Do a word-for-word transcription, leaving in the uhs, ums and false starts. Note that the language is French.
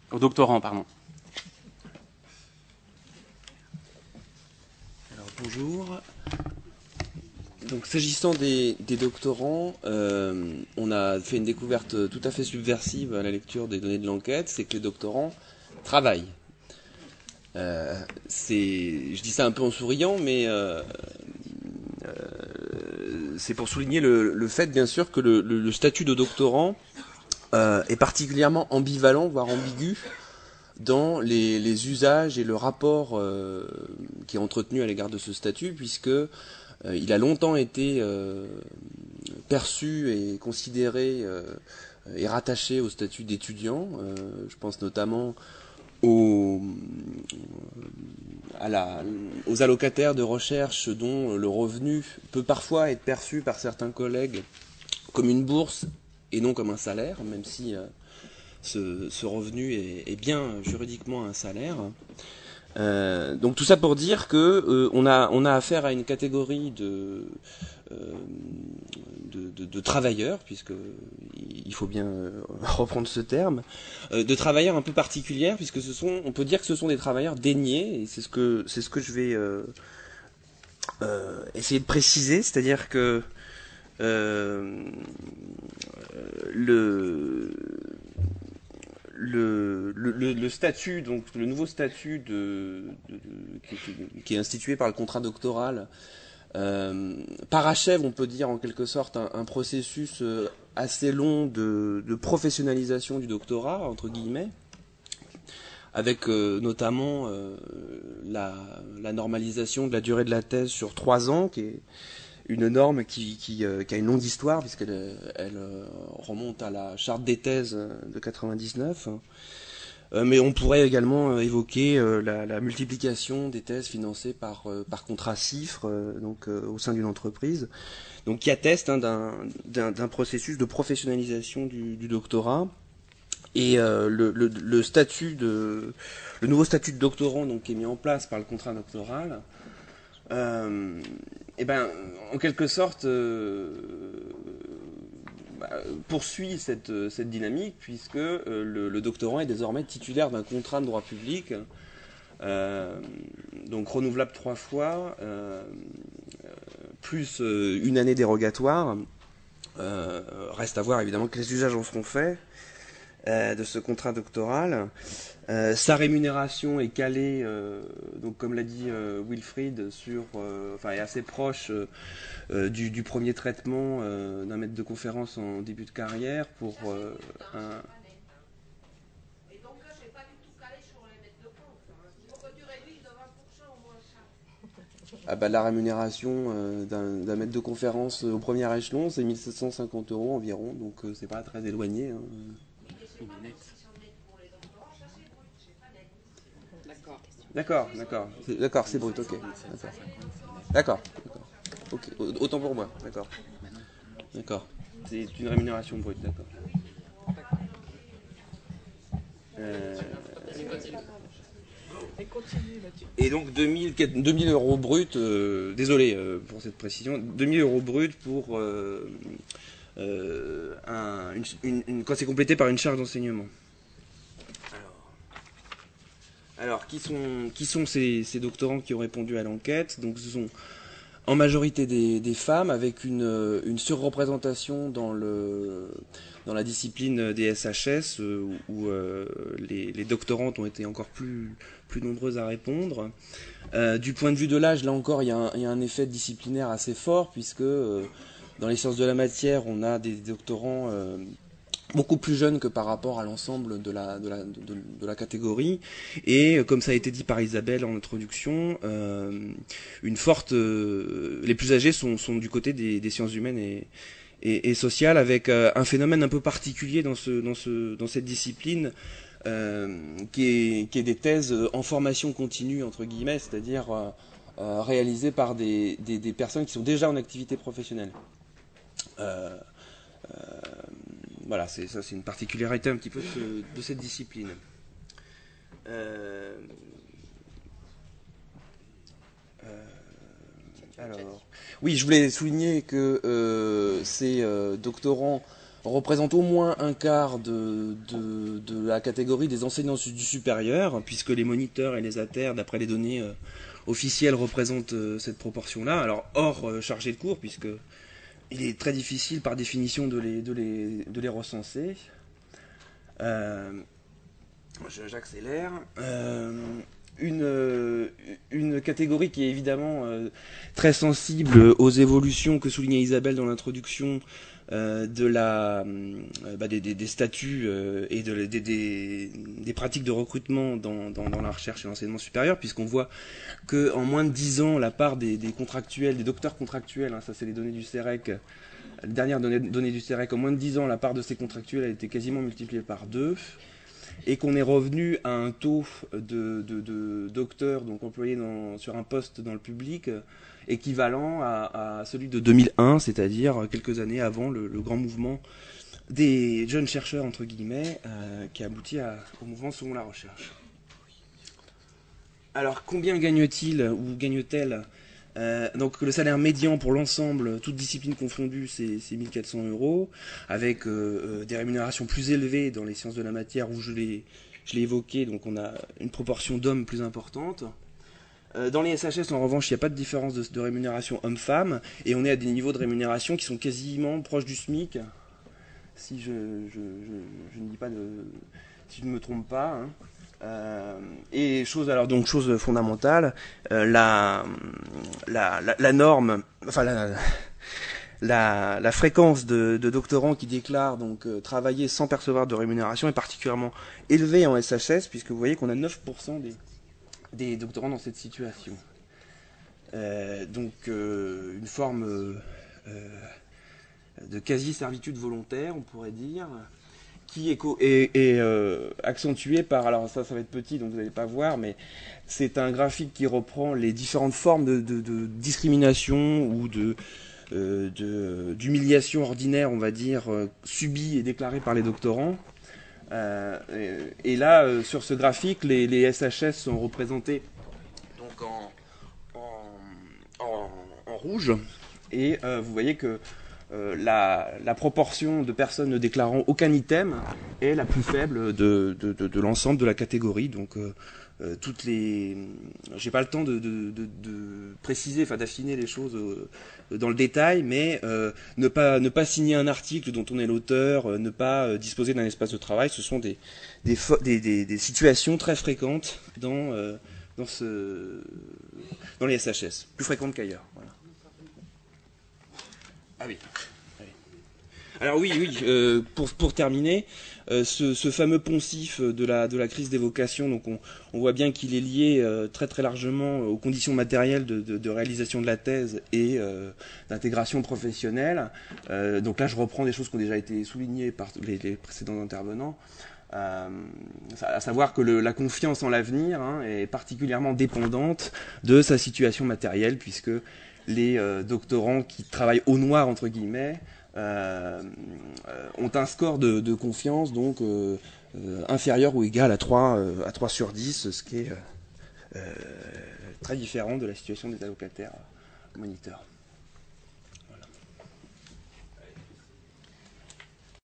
aux doctorants, pardon. Alors, bonjour. Donc, s'agissant des, des doctorants, euh, on a fait une découverte tout à fait subversive à la lecture des données de l'enquête, c'est que les doctorants travaillent. Euh, c'est, je dis ça un peu en souriant, mais euh, euh, c'est pour souligner le, le fait, bien sûr, que le, le, le statut de doctorant euh, est particulièrement ambivalent, voire ambigu, dans les, les usages et le rapport euh, qui est entretenu à l'égard de ce statut, puisque euh, il a longtemps été euh, perçu et considéré euh, et rattaché au statut d'étudiant. Euh, je pense notamment aux, à la, aux allocataires de recherche dont le revenu peut parfois être perçu par certains collègues comme une bourse et non comme un salaire, même si euh, ce, ce revenu est, est bien juridiquement un salaire. Euh, donc tout ça pour dire que euh, on a on a affaire à une catégorie de euh, de, de, de travailleurs, puisque il faut bien reprendre ce terme, euh, de travailleurs un peu particulières, puisque ce sont, on peut dire que ce sont des travailleurs déniés, et c'est ce que c'est ce que je vais euh, euh, essayer de préciser, c'est-à-dire que euh, le Le, le, le statut, donc le nouveau statut de, de, de, qui, qui est institué par le contrat doctoral, euh, parachève, on peut dire en quelque sorte, un, un processus assez long de, de professionnalisation du doctorat, entre guillemets, avec euh, notamment euh, la, la normalisation de la durée de la thèse sur trois ans, qui est une norme qui, qui, euh, qui a une longue histoire, puisqu'elle elle, euh, remonte à la charte des thèses de quatre-vingt-dix-neuf. Euh, mais on pourrait également euh, évoquer euh, la, la multiplication des thèses financées par, euh, par contrat cifre, euh, donc euh, au sein d'une entreprise, donc qui atteste hein, d'un, d'un, d'un processus de professionnalisation du, du doctorat. Et euh, le, le, le statut de, le nouveau statut de doctorant, donc qui est mis en place par le contrat doctoral, euh, et ben, en quelque sorte, euh, bah, poursuit cette, cette dynamique, puisque euh, le, le doctorant est désormais titulaire d'un contrat de droit public, euh, donc renouvelable trois fois, euh, plus euh, une année dérogatoire. Euh, reste à voir évidemment quels usages en seront faits euh, de ce contrat doctoral. Euh, sa rémunération est calée, euh, donc comme l'a dit euh, Wilfried, sur, euh, enfin, est assez proche euh, du, du premier traitement euh, d'un maître de conférence en début de carrière pour euh, un. Ah bah, la rémunération euh, d'un, d'un maître de conférence au premier échelon, c'est mille sept cent cinquante euros environ, donc euh, c'est pas très éloigné. Hein. D'accord, d'accord, c'est, d'accord, c'est brut, ok. D'accord, d'accord, d'accord. Ok, autant pour moi, d'accord. D'accord, c'est une rémunération brute, d'accord. Euh... Et donc deux mille euros bruts, euh, désolé euh, pour cette précision, deux mille euros bruts pour euh, euh, un, une, une, une, quand c'est complété par une charge d'enseignement. Alors, qui sont, qui sont ces, ces doctorants qui ont répondu à l'enquête? Donc, ce sont en majorité des, des femmes, avec une, une surreprésentation dans, le, dans la discipline des S H S, euh, où euh, les, les doctorantes ont été encore plus, plus nombreuses à répondre. Euh, du point de vue de l'âge, là encore, il y, a un, il y a un effet disciplinaire assez fort, puisque euh, dans les sciences de la matière, on a des doctorants euh, beaucoup plus jeunes que par rapport à l'ensemble de la, de la, de, de la catégorie. Et comme ça a été dit par Isabelle en introduction, euh, une forte, euh, les plus âgés sont, sont du côté des, des sciences humaines et, et, et sociales, avec euh, un phénomène un peu particulier dans, ce, dans, ce, dans cette discipline, euh, qui, est, qui est des thèses en formation continue, entre guillemets, c'est-à-dire euh, euh, réalisées par des, des, des personnes qui sont déjà en activité professionnelle. Euh, euh, Voilà, c'est, ça c'est une particularité un petit peu de, de cette discipline. Euh, euh, alors, oui, je voulais souligner que euh, ces euh, doctorants représente au moins un quart de, de, de la catégorie des enseignants du supérieur, puisque les moniteurs et les attères, d'après les données euh, officielles, représentent euh, cette proportion-là. Alors, hors euh, chargé de cours, puisque il est très difficile par définition de les, de les, de les recenser. Euh, J'accélère. Euh, une, une catégorie qui est évidemment euh, très sensible aux évolutions que soulignait Isabelle dans l'introduction euh, de la, euh, bah, des, des, des statuts euh, et de, des, des, des pratiques de recrutement dans, dans, dans la recherche et l'enseignement supérieur, puisqu'on voit qu'en moins de dix ans, la part des, des contractuels, des docteurs contractuels, hein, ça c'est les données du CEREC, les dernières données, données du CEREC, en moins de dix ans, la part de ces contractuels a été quasiment multipliée par deux. Et qu'on est revenu à un taux de, de, de docteurs donc employés dans, sur un poste dans le public équivalent à, à celui de deux mille un, c'est-à-dire quelques années avant le, le grand mouvement des jeunes chercheurs, entre guillemets, euh, qui aboutit à, au mouvement selon la recherche. Alors, combien gagne-t-il ou gagne-t-elle ? Euh, donc le salaire médian pour l'ensemble, toute discipline confondue, c'est, c'est mille quatre cents euros, avec euh, euh, des rémunérations plus élevées dans les sciences de la matière où je l'ai, je l'ai évoqué, donc on a une proportion d'hommes plus importante. Euh, dans les S H S, en revanche, il n'y a pas de différence de, de rémunération homme-femme, et on est à des niveaux de rémunération qui sont quasiment proches du SMIC, si je, je, je, je ne dis pas de, si je ne me trompe pas, hein. Euh, et chose alors donc chose fondamentale, euh, la, la, la la norme, enfin la la, la fréquence de, de doctorants qui déclarent donc euh, travailler sans percevoir de rémunération est particulièrement élevée en S H S, puisque vous voyez qu'on a neuf pour cent des des doctorants dans cette situation. Euh, donc euh, une forme euh, de quasi-servitude volontaire, on pourrait dire, qui est, est, est euh, accentué par, alors ça, ça va être petit, donc vous n'allez pas voir, mais c'est un graphique qui reprend les différentes formes de, de, de discrimination ou de, euh, de, d'humiliation ordinaire, on va dire, euh, subie et déclarée par les doctorants. Euh, et, et là, euh, sur ce graphique, les, les S H S sont représentés donc en, en, en, en rouge, et euh, vous voyez que Euh, la, la proportion de personnes ne déclarant aucun item est la plus faible de, de, de, de l'ensemble de la catégorie. Donc, euh, euh, toutes les, j'ai pas le temps de, de, de, de préciser, enfin d'affiner les choses euh, dans le détail, mais euh, ne pas ne pas signer un article dont on est l'auteur, euh, ne pas euh, disposer d'un espace de travail, ce sont des des, des, des, des situations très fréquentes dans euh, dans ce dans les S H S, plus fréquentes qu'ailleurs. Voilà. Ah oui. oui. Alors oui, oui. Euh, pour pour terminer, euh, ce, ce fameux poncif de la de la crise des vocations, donc on, on voit bien qu'il est lié euh, très très largement aux conditions matérielles de, de, de réalisation de la thèse et euh, d'intégration professionnelle. Euh, donc là, je reprends des choses qui ont déjà été soulignées par les, les précédents intervenants. Euh, à savoir que le, la confiance en l'avenir hein, est particulièrement dépendante de sa situation matérielle, puisque les euh, doctorants qui travaillent au noir, entre guillemets, euh, euh, ont un score de, de confiance donc euh, euh, inférieur ou égal à trois, euh, à trois sur dix, ce qui est euh, euh, très différent de la situation des allocataires moniteurs.